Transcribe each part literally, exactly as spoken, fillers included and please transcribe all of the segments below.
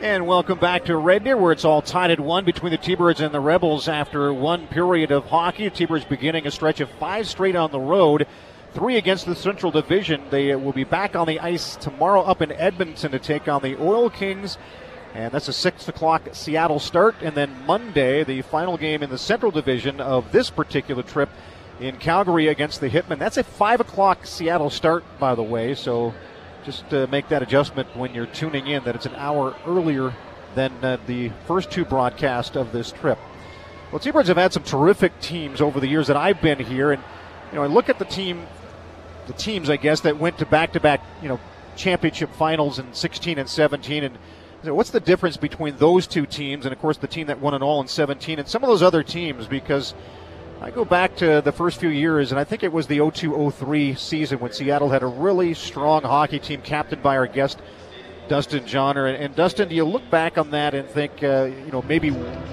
And welcome back to Red Deer, where it's all tied at one between the T-Birds and the Rebels after one period of hockey. The T-Birds beginning a stretch of five straight on the road, three against the Central Division. They will be back on the ice tomorrow up in Edmonton to take on the Oil Kings. And that's a six o'clock Seattle start. And then Monday, the final game in the Central Division of this particular trip in Calgary against the Hitmen. That's a five o'clock Seattle start, by the way, so just uh, make that adjustment when you're tuning in, that it's an hour earlier than uh, the first two broadcasts of this trip. Well, T-Birds have had some terrific teams over the years that I've been here, and you know, I look at the team, the teams, I guess, that went to back-to-back, you know, championship finals in sixteen and seventeen, and you know, what's the difference between those two teams and, of course, the team that won it all in seventeen and some of those other teams? Because I go back to the first few years, and I think it was the oh two oh three season when Seattle had a really strong hockey team captained by our guest, Dustin Johnner. And, and Dustin, do you look back on that and think, uh, you know, maybe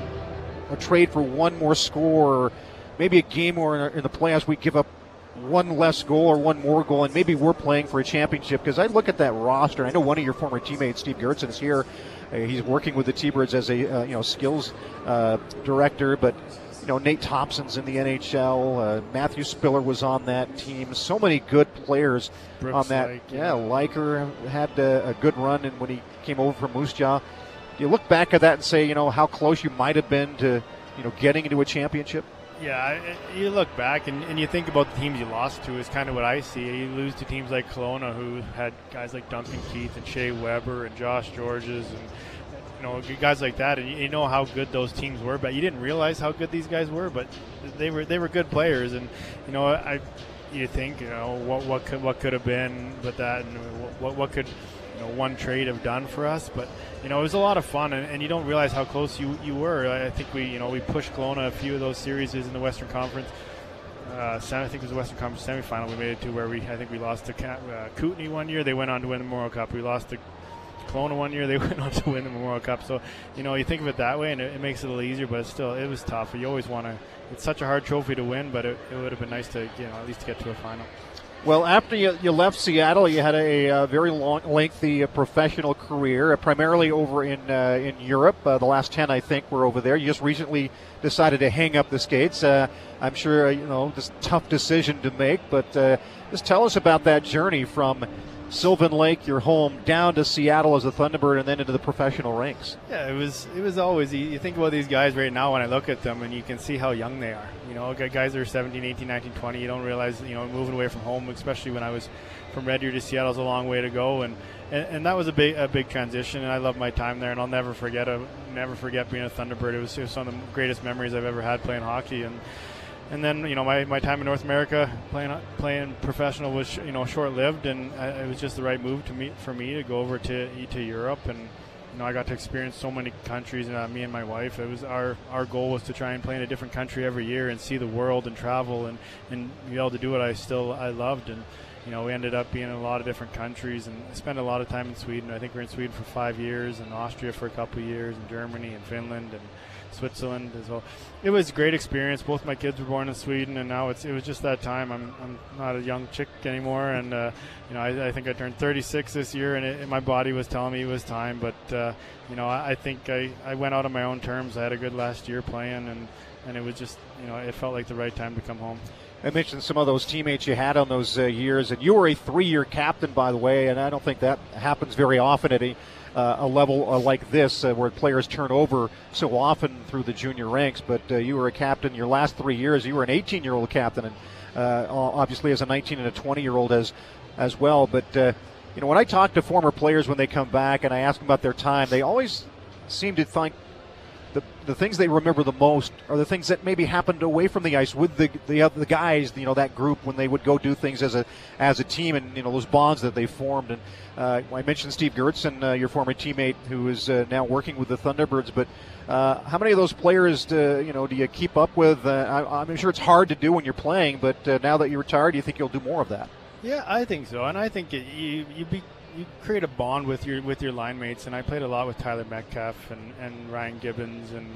a trade for one more score, or maybe a game where in the playoffs we give up one less goal or one more goal, and maybe we're playing for a championship? Because I look at that roster. I know one of your former teammates, Steve Gertson, is here. Uh, he's working with the T-Birds as a uh, you know skills uh, director, but you know, Nate Thompson's in the N H L. Uh, Matthew Spiller was on that team. So many good players Brooks on that. Lake, yeah, Liker had a, a good run, and when he came over from Moose Jaw, do you look back at that and say, you know, how close you might have been to, you know, getting into a championship? Yeah, you look back and, and you think about the teams you lost to is kind of what I see. You lose to teams like Kelowna, who had guys like Duncan Keith and Shea Weber and Josh Georges and you know, guys like that, and you know how good those teams were, but you didn't realize how good these guys were. But they were they were good players, and you know, I you think you know what what could what could have been, but that and what what could you know one trade have done for us. But you know, it was a lot of fun, and, and you don't realize how close you, you were. I think we you know we pushed Kelowna a few of those series in the Western Conference. Uh, I think it was the Western Conference semifinal we made it to, where we I think we lost to uh, Kootenay one year. They went on to win the Memorial Cup. We lost to Kelowna one year. They went on to win the Memorial Cup. So, you know, you think of it that way, and it, it makes it a little easier, but it's still, it was tough. You always want to, it's such a hard trophy to win, but it, it would have been nice to, you know, at least to get to a final. Well, after you, you left Seattle, you had a, a very long, lengthy uh, professional career, uh, primarily over in uh, in Europe. Uh, the last ten, I think, were over there. You just recently decided to hang up the skates. Uh, I'm sure, uh, you know, just a tough decision to make, but uh, just tell us about that journey from Sylvan Lake, your home, down to Seattle as a Thunderbird, and then into the professional ranks. Yeah, it was it was always, you think about these guys right now when I look at them, and you can see how young they are. You know, guys are seventeen, eighteen, nineteen, twenty. You don't realize, you know, moving away from home, especially when I was from Red Deer to Seattle, is a long way to go. And, and, and that was a big a big transition, and I love my time there, and I'll never forget it. Never forget being a Thunderbird. It was, it was some of the greatest memories I've ever had playing hockey. And And then, you know, my, my time in North America playing playing professional was, you know, short-lived, and I, it was just the right move to me for me to go over to to Europe. And, you know, I got to experience so many countries, and uh, me and my wife, it was our, our goal was to try and play in a different country every year and see the world and travel and, and be able to do what I still I loved. And, you know, we ended up being in a lot of different countries, and I spent a lot of time in Sweden. I think we were in Sweden for five years, and Austria for a couple of years, and Germany and Finland and Switzerland as well. It was a great experience. Both my kids were born in Sweden, and now it's it was just that time. I'm I'm not a young chick anymore, and uh, you know I, I think I turned thirty-six this year, and, it, and my body was telling me it was time. But uh, you know I, I think I, I went out on my own terms. I had a good last year playing, and, and it was just you know it felt like the right time to come home. I mentioned some of those teammates you had on those uh, years, and you were a three-year captain, by the way, and I don't think that happens very often at a Uh, a level uh, like this uh, where players turn over so often through the junior ranks. But uh, you were a captain your last three years. You were an eighteen-year-old captain, and uh, obviously as a nineteen and a twenty-year-old as as well. But uh, you know, when I talk to former players when they come back and I ask them about their time, they always seem to think the the things they remember the most are the things that maybe happened away from the ice with the the the guys, you know, that group, when they would go do things as a as a team, and you know those bonds that they formed. And uh, I mentioned Steve Gertson, uh, your former teammate, who is uh, now working with the Thunderbirds. But uh, how many of those players, do, you know, do you keep up with? Uh, I, I'm sure it's hard to do when you're playing, but uh, now that you're retired, do you think you'll do more of that? Yeah, I think so, and I think it, you you be. You create a bond with your with your line mates, and I played a lot with Tyler Metcalf and, and Ryan Gibbons and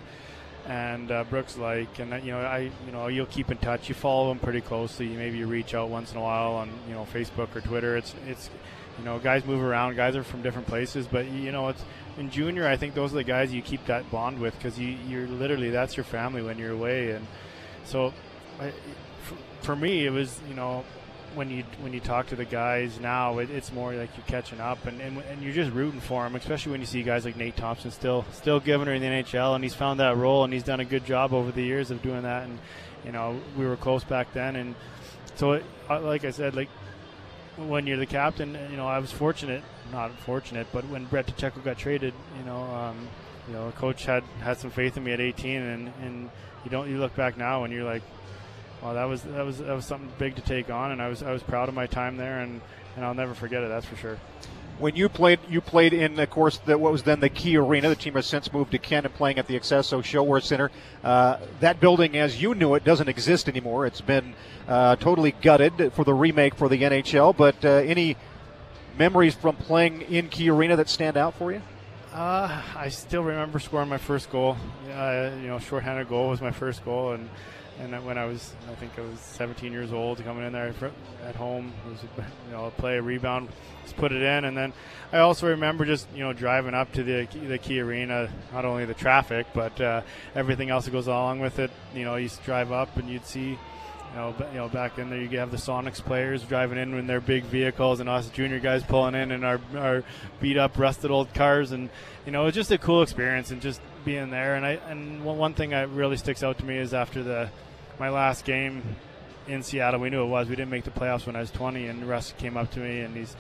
and uh, Brooks Lake, and you know I you know you'll keep in touch. You follow them pretty closely. Maybe you reach out once in a while on you know Facebook or Twitter. It's it's You know, guys move around. Guys are from different places, but you know, it's in junior. I think those are the guys you keep that bond with because you, you're literally that's your family when you're away. And so, I, for, for me, it was you know, when you when you talk to the guys now, it, it's more like you're catching up and, and and you're just rooting for them, especially when you see guys like Nate Thompson still still giving her in the N H L, and he's found that role and he's done a good job over the years of doing that. And you know, we were close back then, and so it, like I said, like. When you're the captain, you know, I was fortunate, not fortunate, but when Brett Tkachuk got traded, you know, um, you know, coach had, had some faith in me at eighteen, and, and you don't you look back now and you're like, well, that was that was that was something big to take on, and I was I was proud of my time there, and, and I'll never forget it. That's for sure. When you played, you played in, of course, the, what was then the Key Arena. The team has since moved to Kent and playing at the Accesso Showwear Center. Uh, that building, as you knew it, doesn't exist anymore. It's been uh, totally gutted for the remake for the N H L. But uh, any memories from playing in Key Arena that stand out for you? Uh, I still remember scoring my first goal. Uh, you know, shorthanded goal was my first goal, and and when I was, I think I was seventeen years old, coming in there at home, it was a, you know, a play, a rebound, just put it in, and then I also remember just you know driving up to the the Key Arena, not only the traffic but uh, everything else that goes along with it. You know, you used to drive up and you'd see. You know, you know, back in there, you have the Sonics players driving in in their big vehicles, and us junior guys pulling in in our, our beat up, rusted old cars, and you know, it was just a cool experience, and just being there. And I and one thing that really sticks out to me is after the my last game in Seattle, we knew it was. We didn't make the playoffs when I was twenty, and Russ came up to me, and he's.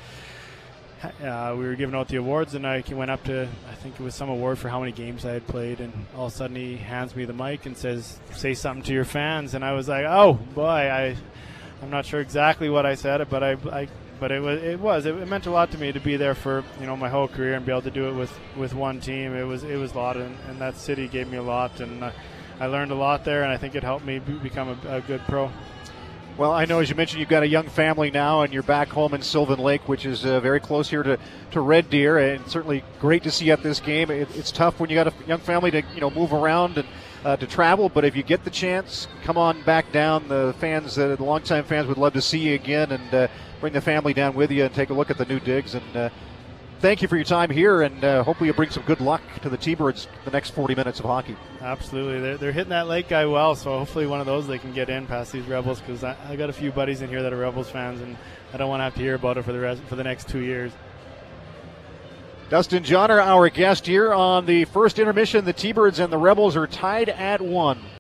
Uh, we were giving out the awards, and I went up to, I think it was some award for how many games I had played, and all of a sudden he hands me the mic and says, say something to your fans, and I was like, oh boy, I, I'm not sure exactly what I said, but I, I but it was, it was, it, it meant a lot to me to be there for, you know, my whole career and be able to do it with, with one team. It was, it was a lot, and, and that city gave me a lot, and uh, I learned a lot there, and I think it helped me be, become a, a good pro. Well, I know, as you mentioned, you've got a young family now, and you're back home in Sylvan Lake, which is uh, very close here to, to Red Deer, and certainly great to see you at this game. It, it's tough when you got a young family to you know move around and uh, to travel, but if you get the chance, come on back down. The fans, uh, the longtime fans, would love to see you again, and uh, bring the family down with you and take a look at the new digs. And uh, thank you for your time here, and uh, hopefully you bring some good luck to the T-Birds the next forty minutes of hockey. Absolutely. They're, they're hitting that Lake guy well, so hopefully one of those they can get in past these Rebels, because I, I got a few buddies in here that are Rebels fans, and I don't want to have to hear about it for the rest, for the next two years. Dustin Johnner, our guest here on the first intermission. The T-Birds and the Rebels are tied at one.